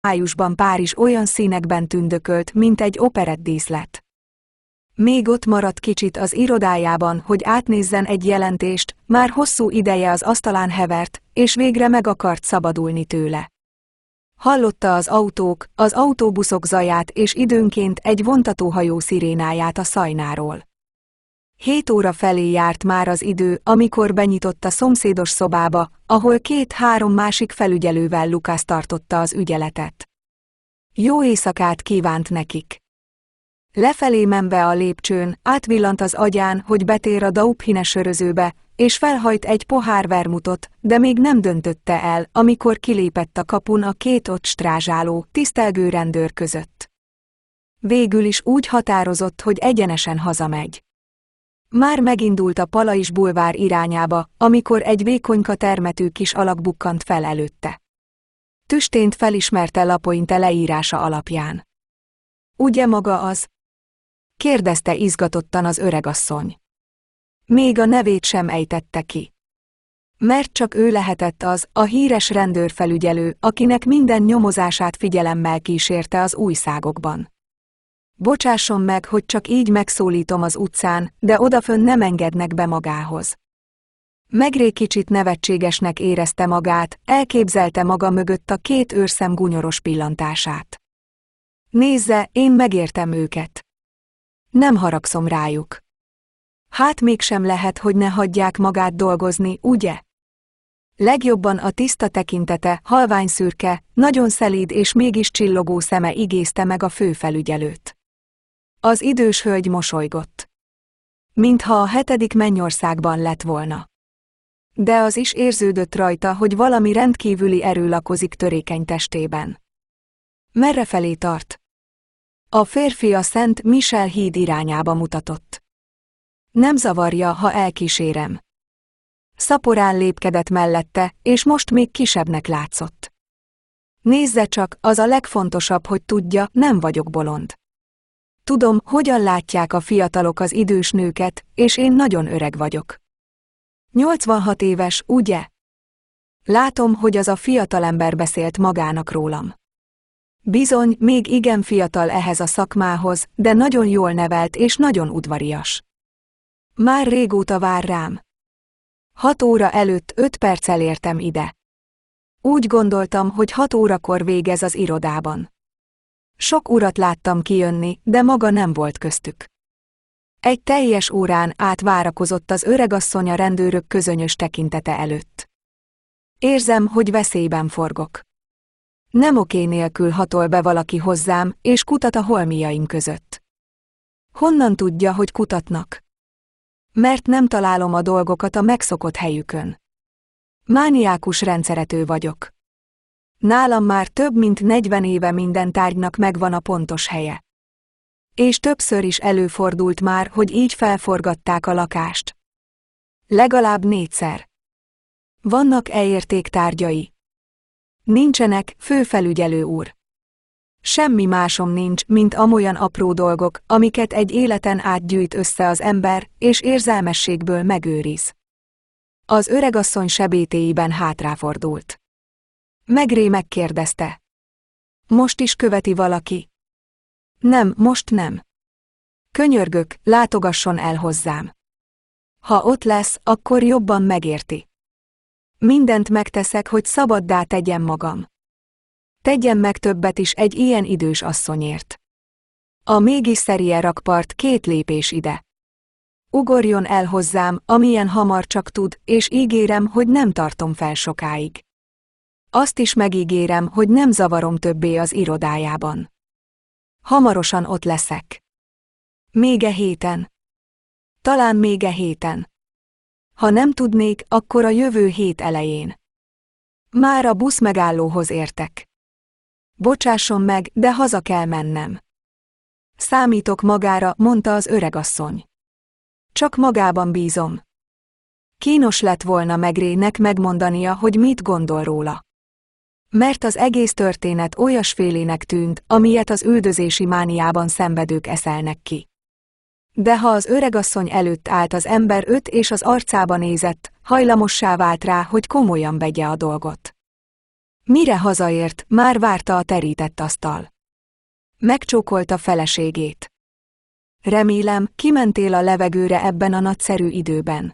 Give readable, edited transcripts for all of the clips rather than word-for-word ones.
májusban Párizs olyan színekben tündökölt, mint egy operettdíszlet. Még ott maradt kicsit az irodájában, hogy átnézzen egy jelentést, már hosszú ideje az asztalán hevert, és végre meg akart szabadulni tőle. Hallotta az autók, az autóbuszok zaját és időnként egy vontatóhajó szirénáját a Szajnáról. 7 óra felé járt már az idő, amikor benyitott a szomszédos szobába, ahol 2-3 másik felügyelővel Lucas tartotta az ügyeletet. Jó éjszakát kívánt nekik. Lefelé menve a lépcsőn, átvillant az agyán, hogy betér a Dauphine sörözőbe, és felhajt egy pohár vermutot, de még nem döntötte el, amikor kilépett a kapun a 2 ott strázsáló, tisztelgő rendőr között. Végül is úgy határozott, hogy egyenesen hazamegy. Már megindult a Palais bulvár irányába, amikor egy vékonyka termetű kis alak bukkant fel előtte. Tüstént felismerte Lapointe leírása alapján. Ugye maga az? Kérdezte izgatottan az öregasszony. Még a nevét sem ejtette ki. Mert csak ő lehetett az, a híres rendőrfelügyelő, akinek minden nyomozását figyelemmel kísérte az újságokban. Bocsásson meg, hogy csak így megszólítom az utcán, de odafönn nem engednek be magához. Megré kicsit nevetségesnek érezte magát, elképzelte maga mögött a 2 őrszem gúnyoros pillantását. Nézze, én megértem őket. Nem haragszom rájuk. Hát mégsem lehet, hogy ne hagyják magát dolgozni, ugye? Legjobban a tiszta tekintete, halványszürke, nagyon szelíd és mégis csillogó szeme igézte meg a főfelügyelőt. Az idős hölgy mosolygott. Mintha a 7. mennyországban lett volna. De az is érződött rajta, hogy valami rendkívüli erő lakozik törékeny testében. Merrefelé tart? A férfi a Szent Michel híd irányába mutatott. Nem zavarja, ha elkísérem. Szaporán lépkedett mellette, és most még kisebbnek látszott. Nézze csak, az a legfontosabb, hogy tudja, nem vagyok bolond. Tudom, hogyan látják a fiatalok az idős nőket, és én nagyon öreg vagyok. 86 éves, ugye? Látom, hogy az a fiatalember beszélt magának rólam. Bizony, még igen fiatal ehhez a szakmához, de nagyon jól nevelt és nagyon udvarias. Már régóta vár rám. 6 óra előtt 5 perccel értem ide. Úgy gondoltam, hogy 6 órakor végez az irodában. Sok urat láttam kijönni, de maga nem volt köztük. Egy teljes órán át várakozott az öregasszony a rendőrök közönyös tekintete előtt. Érzem, hogy veszélyben forgok. Nem oké nélkül hatol be valaki hozzám, és kutat a holmiaim között. Honnan tudja, hogy kutatnak? Mert nem találom a dolgokat a megszokott helyükön. Mániákus rendszerető vagyok. Nálam már több mint 40 éve minden tárgynak megvan a pontos helye. És többször is előfordult már, hogy így felforgatták a lakást. Legalább 4-szer. Vannak-e értéktárgyai? Nincsenek, főfelügyelő úr. Semmi másom nincs, mint amolyan apró dolgok, amiket egy életen át gyűjt össze az ember, és érzelmességből megőriz. Az öregasszony sebétéiben hátráfordult. Megré megkérdezte. Most is követi valaki? Nem, most nem. Könyörgök, látogasson el hozzám. Ha ott lesz, akkor jobban megérti. Mindent megteszek, hogy szabaddá tegyem magam. Tegyen meg többet is egy ilyen idős asszonyért. A mégis Szerie rakpart 2 lépés ide. Ugorjon el hozzám, amilyen hamar csak tud, és ígérem, hogy nem tartom fel sokáig. Azt is megígérem, hogy nem zavarom többé az irodájában. Hamarosan ott leszek. Még e héten. Talán még e héten. Ha nem tudnék, akkor a jövő hét elején. Már a busz megállóhoz értek. Bocsásson meg, de haza kell mennem. Számítok magára, mondta az öregasszony. Csak magában bízom. Kínos lett volna Megrének megmondania, hogy mit gondol róla. Mert az egész történet olyasfélének tűnt, amilyet az üldözési mániában szenvedők eszelnek ki. De ha az öregasszony előtt állt az ember és az arcába nézett, hajlamossá vált rá, hogy komolyan vegye a dolgot. Mire hazaért, már várta a terített asztal. Megcsókolta feleségét. Remélem, kimentél a levegőre ebben a nagyszerű időben.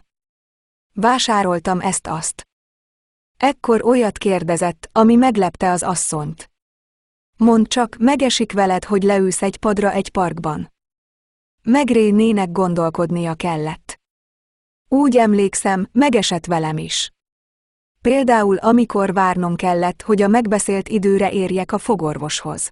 Vásároltam ezt-azt. Ekkor olyat kérdezett, ami meglepte az asszonyt. Mondd csak, megesik veled, hogy leülsz egy padra egy parkban. Megré nének gondolkodnia kellett. Úgy emlékszem, megesett velem is. Például amikor várnom kellett, hogy a megbeszélt időre érjek a fogorvoshoz.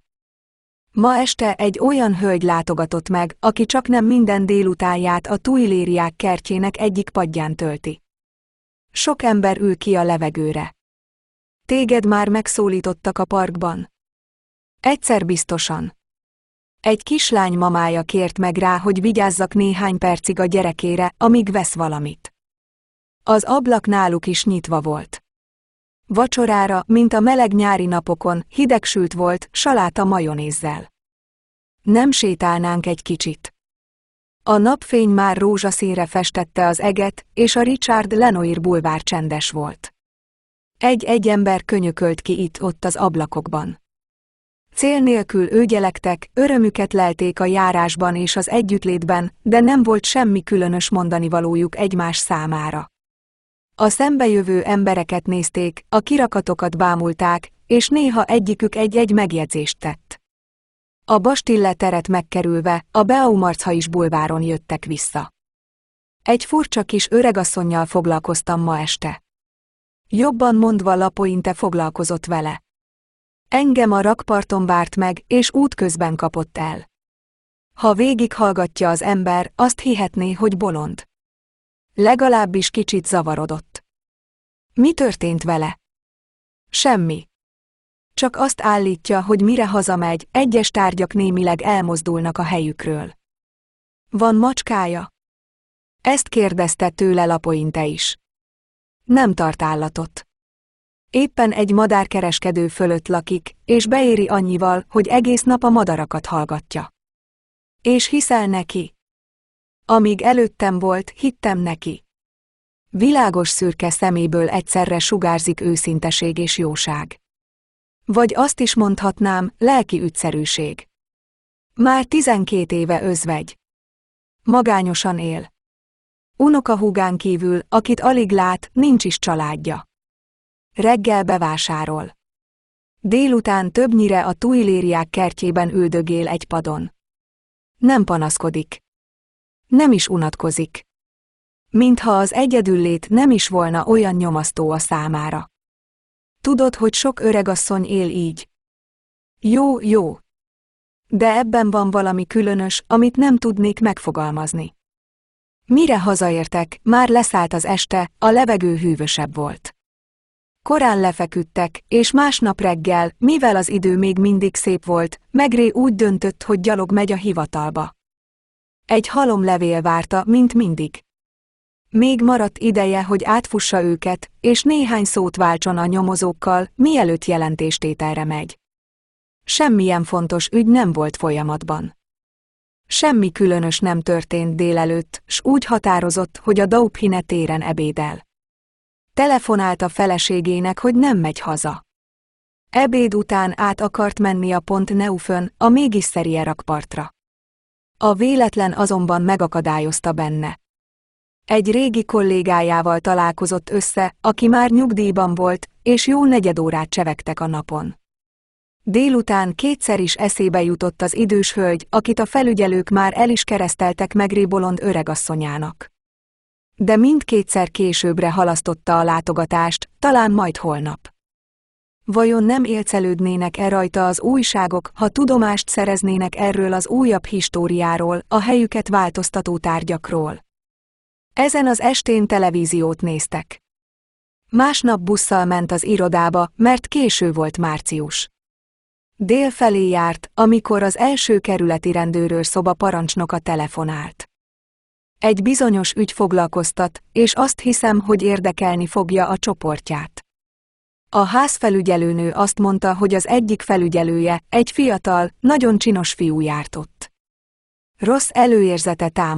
Ma este egy olyan hölgy látogatott meg, aki csaknem minden délutánját a Tuilériák kertjének egyik padján tölti. Sok ember ül ki a levegőre. Téged már megszólítottak a parkban? Egyszer biztosan. Egy kislány mamája kért meg rá, hogy vigyázzak néhány percig a gyerekére, amíg vesz valamit. Az ablak náluk is nyitva volt. Vacsorára, mint a meleg nyári napokon, hidegsült volt, saláta majonézzel. Nem sétálnánk egy kicsit? A napfény már rózsaszínre festette az eget, és a Richard Lenoir bulvár csendes volt. Egy-egy ember könyökölt ki itt-ott az ablakokban. Cél nélkül őgyelektek, örömüket lelték a járásban és az együttlétben, de nem volt semmi különös mondanivalójuk egymás számára. A szembejövő embereket nézték, a kirakatokat bámulták, és néha egyikük egy-egy megjegyzést tett. A Bastille teret megkerülve, a Beaumarchais bulváron jöttek vissza. Egy furcsa kis öregasszonnyal foglalkoztam ma este. Jobban mondva Lapointe foglalkozott vele. Engem a rakparton várt meg, és útközben kapott el. Ha végighallgatja az ember, azt hihetné, hogy bolond. Legalábbis kicsit zavarodott. Mi történt vele? Semmi. Csak azt állítja, hogy mire hazamegy, egyes tárgyak némileg elmozdulnak a helyükről. Van macskája? Ezt kérdezte tőle Lapointe is. Nem tart állatot. Éppen egy madárkereskedő fölött lakik, és beéri annyival, hogy egész nap a madarakat hallgatja. És hiszel neki? Amíg előttem volt, hittem neki. Világos szürke szeméből egyszerre sugárzik őszinteség és jóság. Vagy azt is mondhatnám, lelki ügyszerűség. Már 12 éve özvegy. Magányosan él. Unokahúgán kívül, akit alig lát, nincs is családja. Reggel bevásárol. Délután többnyire a Tuilériák kertjében üldögél egy padon. Nem panaszkodik. Nem is unatkozik. Mintha az egyedüllét nem is volna olyan nyomasztó a számára. Tudod, hogy sok öregasszony él így? Jó. De ebben van valami különös, amit nem tudnék megfogalmazni. Mire hazaértek, már leszállt az este, a levegő hűvösebb volt. Korán lefeküdtek, és másnap reggel, mivel az idő még mindig szép volt, Maigret úgy döntött, hogy gyalog megy a hivatalba. Egy halomlevél várta, mint mindig. Még maradt ideje, hogy átfussa őket, és néhány szót váltson a nyomozókkal, mielőtt jelentéstételre megy. Semmilyen fontos ügy nem volt folyamatban. Semmi különös nem történt délelőtt, s úgy határozott, hogy a Dauphiné téren ebédel. Telefonált a feleségének, hogy nem megy haza. Ebéd után át akart menni a Pont Neufön, a Mégisserie rakpartra. A véletlen azonban megakadályozta benne. Egy régi kollégájával találkozott össze, aki már nyugdíjban volt, és jó negyedórát csevegtek a napon. Délután kétszer is eszébe jutott az idős hölgy, akit a felügyelők már el is kereszteltek Maigret bolond öregasszonyának. De mindkétszer későbbre halasztotta a látogatást, talán majd holnap. Vajon nem élcelődnének-e rajta az újságok, ha tudomást szereznének erről az újabb históriáról, a helyüket változtató tárgyakról? Ezen az estén televíziót néztek. Másnap busszal ment az irodába, mert késő volt március. Dél felé járt, amikor az első kerületi rendőrszoba parancsnoka telefonált. Egy bizonyos ügy foglalkoztat, és azt hiszem, hogy érdekelni fogja a csoportját. A házfelügyelőnő azt mondta, hogy az egyik felügyelője, egy fiatal, nagyon csinos fiú járt ott. Rossz előérzete támadt.